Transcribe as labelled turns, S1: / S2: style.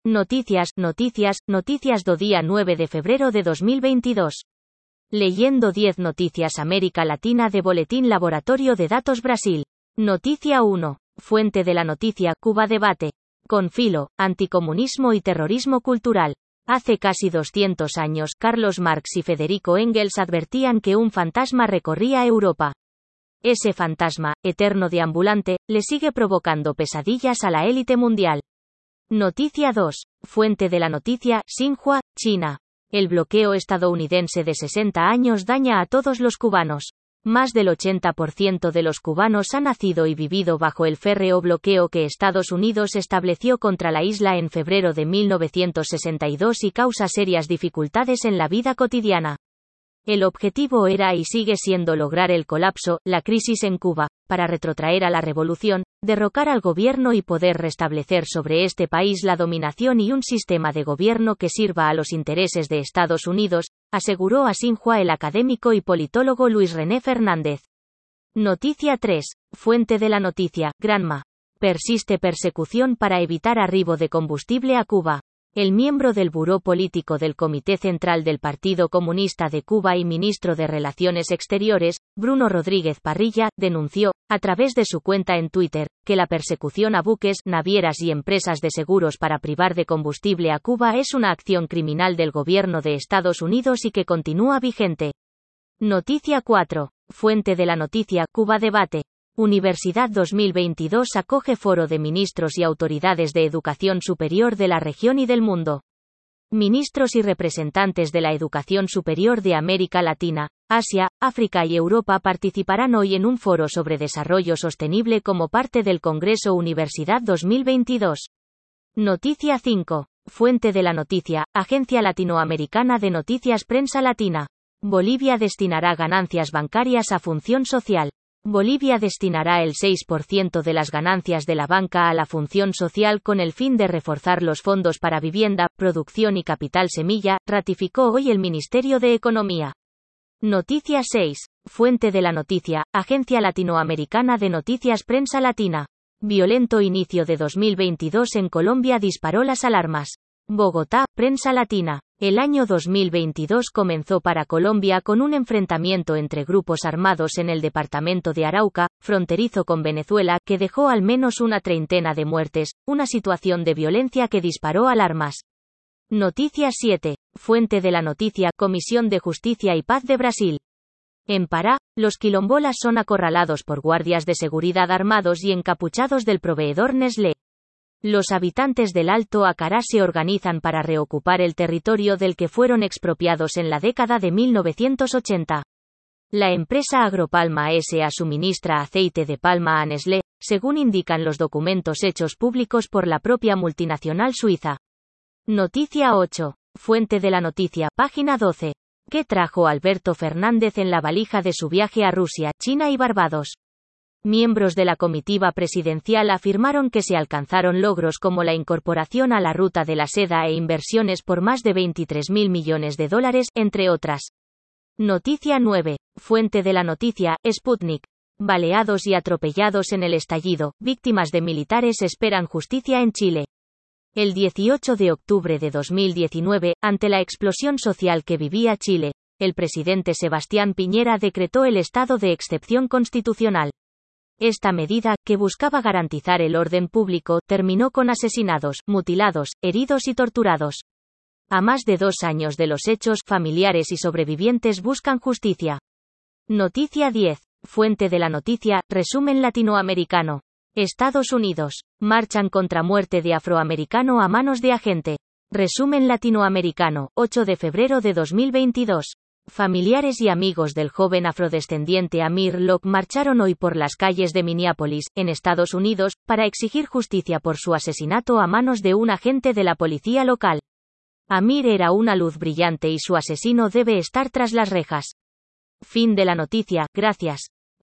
S1: Noticias do día 9 de febrero de 2022. Leyendo 10 noticias América Latina de Boletín Laboratorio de Datos Brasil. Noticia 1. Fuente de la noticia, Cuba debate. Con filo, anticomunismo y terrorismo cultural. Hace casi 200 años, Carlos Marx y Federico Engels advertían que un fantasma recorría Europa. Ese fantasma, eterno deambulante, le sigue provocando pesadillas a la élite mundial. Noticia 2. Fuente de la noticia, Xinhua, China. El bloqueo estadounidense de 60 años daña a todos los cubanos. Más del 80% de los cubanos ha nacido y vivido bajo el férreo bloqueo que Estados Unidos estableció contra la isla en febrero de 1962 y causa serias dificultades en la vida cotidiana. El objetivo era y sigue siendo lograr el colapso, la crisis en Cuba, para retrotraer a la revolución, derrocar al gobierno y poder restablecer sobre este país la dominación y un sistema de gobierno que sirva a los intereses de Estados Unidos, aseguró a Xinhua el académico y politólogo Luis René Fernández. Noticia 3. Fuente de la noticia, Granma. Persiste persecución para evitar arribo de combustible a Cuba. El miembro del Buró Político del Comité Central del Partido Comunista de Cuba y ministro de Relaciones Exteriores, Bruno Rodríguez Parrilla, denunció, a través de su cuenta en Twitter, que la persecución a buques, navieras y empresas de seguros para privar de combustible a Cuba es una acción criminal del gobierno de Estados Unidos y que continúa vigente. Noticia 4. Fuente de la noticia, Cuba debate. Universidad 2022 acoge foro de ministros y autoridades de educación superior de la región y del mundo. Ministros y representantes de la educación superior de América Latina, Asia, África y Europa participarán hoy en un foro sobre desarrollo sostenible como parte del Congreso Universidad 2022. Noticia 5. Fuente de la noticia, Agencia Latinoamericana de Noticias Prensa Latina. Bolivia destinará ganancias bancarias a función social. Bolivia destinará el 6% de las ganancias de la banca a la función social con el fin de reforzar los fondos para vivienda, producción y capital semilla, ratificó hoy el Ministerio de Economía. Noticia 6. Fuente de la noticia, Agencia Latinoamericana de Noticias Prensa Latina. Violento inicio de 2022 en Colombia disparó las alarmas. Bogotá, Prensa Latina. El año 2022 comenzó para Colombia con un enfrentamiento entre grupos armados en el departamento de Arauca, fronterizo con Venezuela, que dejó al menos una treintena de muertes, una situación de violencia que disparó alarmas. Noticia 7. Fuente de la noticia, Comisión de Justicia y Paz de Brasil. En Pará, los quilombolas son acorralados por guardias de seguridad armados y encapuchados del proveedor Nestlé. Los habitantes del Alto Acará se organizan para reocupar el territorio del que fueron expropiados en la década de 1980. La empresa Agropalma S.A. suministra aceite de palma a Nestlé, según indican los documentos hechos públicos por la propia multinacional suiza. Noticia 8. Fuente de la noticia, página 12. ¿Qué trajo Alberto Fernández en la valija de su viaje a Rusia, China y Barbados? Miembros de la comitiva presidencial afirmaron que se alcanzaron logros como la incorporación a la ruta de la seda e inversiones por más de $23.000 millones, entre otras. Noticia 9. Fuente de la noticia, Sputnik. Baleados y atropellados en el estallido, víctimas de militares esperan justicia en Chile. El 18 de octubre de 2019, ante la explosión social que vivía Chile, el presidente Sebastián Piñera decretó el estado de excepción constitucional. Esta medida, que buscaba garantizar el orden público, terminó con asesinados, mutilados, heridos y torturados. A más de 2 años de los hechos, familiares y sobrevivientes buscan justicia. Noticia 10. Fuente de la noticia, resumen latinoamericano. Estados Unidos. Marchan contra muerte de afroamericano a manos de agente. Resumen latinoamericano, 8 de febrero de 2022. Familiares y amigos del joven afrodescendiente Amir Locke marcharon hoy por las calles de Minneapolis, en Estados Unidos, para exigir justicia por su asesinato a manos de un agente de la policía local. Amir era una luz brillante y su asesino debe estar tras las rejas. Fin de la noticia, gracias.